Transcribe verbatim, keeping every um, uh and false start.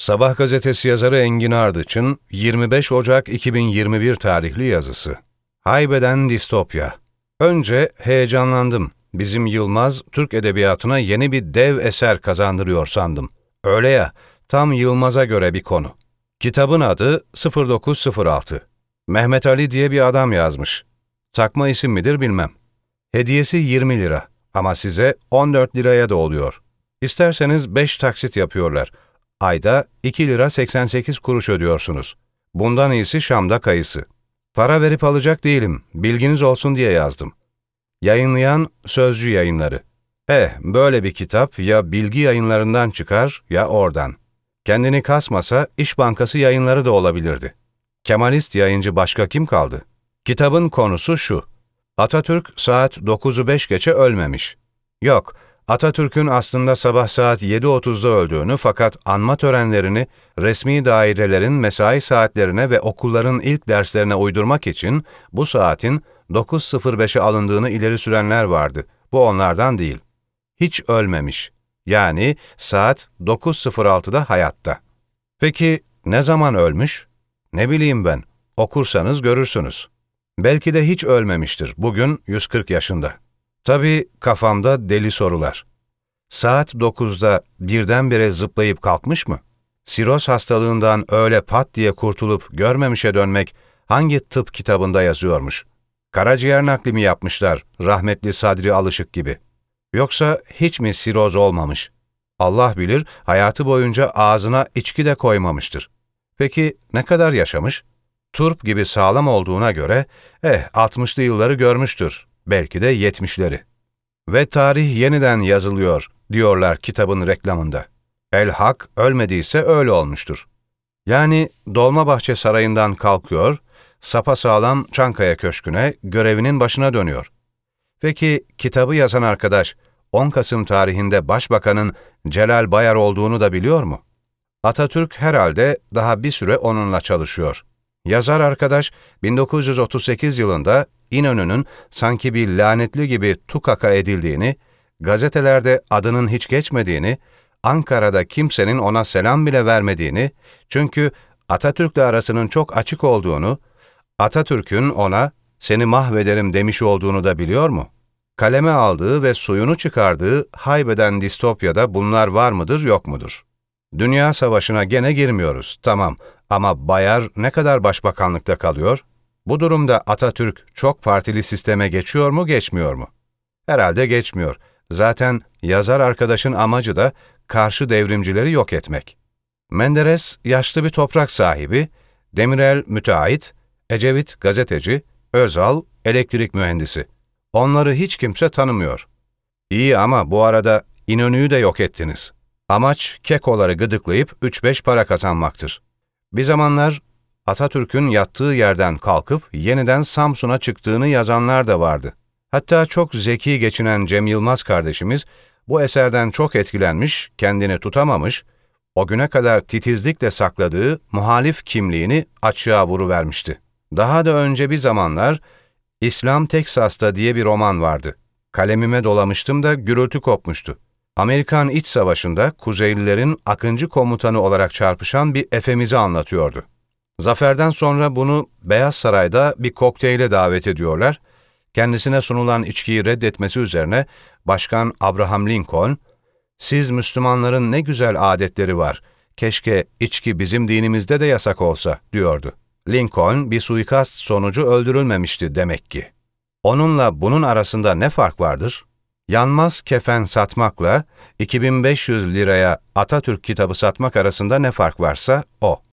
Sabah gazetesi yazarı Engin Ardıç'ın yirmi beş Ocak iki bin yirmi bir tarihli yazısı. Haybeden distopya. Önce heyecanlandım. Bizim Yılmaz, Türk edebiyatına yeni bir dev eser kazandırıyor sandım. Öyle ya, tam Yılmaz'a göre bir konu. Kitabın adı sıfır dokuz sıfır altı. Mehmet Ali diye bir adam yazmış. Takma isim midir bilmem. Hediyesi yirmi lira ama size on dört liraya da oluyor. İsterseniz beş taksit yapıyorlar. Ayda iki lira seksen sekiz kuruş ödüyorsunuz. Bundan iyisi Şam'da kayısı. Para verip alacak değilim, bilginiz olsun diye yazdım. Yayınlayan Sözcü Yayınları. Eh, böyle bir kitap ya Bilgi Yayınlarından çıkar ya oradan. Kendini kasmasa İş Bankası Yayınları da olabilirdi. Kemalist yayıncı başka kim kaldı? Kitabın konusu şu. Atatürk saat dokuzu beş geçe ölmemiş. Yok, Atatürk'ün aslında sabah saat yedi otuzda öldüğünü fakat anma törenlerini resmi dairelerin mesai saatlerine ve okulların ilk derslerine uydurmak için bu saatin dokuz sıfır beşe alındığını ileri sürenler vardı. Bu onlardan değil. Hiç ölmemiş. Yani saat dokuz sıfır altıda hayatta. Peki ne zaman ölmüş? Ne bileyim ben. Okursanız görürsünüz. Belki de hiç ölmemiştir. Bugün yüz kırk yaşında. Tabii kafamda deli sorular. Saat dokuzda birdenbire zıplayıp kalkmış mı? Siroz hastalığından öyle pat diye kurtulup görmemişe dönmek hangi tıp kitabında yazıyormuş? Karaciğer nakli mi yapmışlar, rahmetli Sadri Alışık gibi? Yoksa hiç mi siroz olmamış? Allah bilir, hayatı boyunca ağzına içki de koymamıştır. Peki ne kadar yaşamış? Turp gibi sağlam olduğuna göre, eh altmışlı yılları görmüştür, belki de yetmişleri. Ve tarih yeniden yazılıyor, diyorlar kitabın reklamında. El Hak ölmediyse öyle olmuştur. Yani Dolmabahçe Sarayı'ndan kalkıyor, sapasağlam Çankaya Köşkü'ne, görevinin başına dönüyor. Peki kitabı yazan arkadaş, on Kasım tarihinde Başbakanın Celal Bayar olduğunu da biliyor mu? Atatürk herhalde daha bir süre onunla çalışıyor. Yazar arkadaş, bin dokuz yüz otuz sekiz yılında İnönü'nün sanki bir lanetli gibi tukaka edildiğini, gazetelerde adının hiç geçmediğini, Ankara'da kimsenin ona selam bile vermediğini, çünkü Atatürk'le arasının çok açık olduğunu, Atatürk'ün ona "seni mahvederim" demiş olduğunu da biliyor mu? Kaleme aldığı ve suyunu çıkardığı haybeden distopyada bunlar var mıdır, yok mudur? Dünya Savaşı'na gene girmiyoruz, tamam, ama Bayar ne kadar başbakanlıkta kalıyor? Bu durumda Atatürk çok partili sisteme geçiyor mu, geçmiyor mu? Herhalde geçmiyor. Zaten yazar arkadaşın amacı da karşı devrimcileri yok etmek. Menderes yaşlı bir toprak sahibi, Demirel müteahhit, Ecevit gazeteci, Özal elektrik mühendisi. Onları hiç kimse tanımıyor. İyi ama bu arada İnönü'yü de yok ettiniz. Amaç kekoları gıdıklayıp üç beş para kazanmaktır. Bir zamanlar Atatürk'ün yattığı yerden kalkıp yeniden Samsun'a çıktığını yazanlar da vardı. Hatta çok zeki geçinen Cem Yılmaz kardeşimiz bu eserden çok etkilenmiş, kendini tutamamış, o güne kadar titizlikle sakladığı muhalif kimliğini açığa vuruvermişti. Daha da önce bir zamanlar İslam Teksas'ta diye bir roman vardı. Kalemime dolamıştım da gürültü kopmuştu. Amerikan İç Savaşı'nda Kuzeylilerin Akıncı komutanı olarak çarpışan bir efemizi anlatıyordu. Zaferden sonra bunu Beyaz Saray'da bir kokteyle davet ediyorlar. Kendisine sunulan içkiyi reddetmesi üzerine Başkan Abraham Lincoln, "Siz Müslümanların ne güzel adetleri var, keşke içki bizim dinimizde de yasak olsa" diyordu. Lincoln bir suikast sonucu öldürülmemişti demek ki. Onunla bunun arasında ne fark vardır? Yanmaz kefen satmakla iki bin beş yüz liraya Atatürk kitabı satmak arasında ne fark varsa o.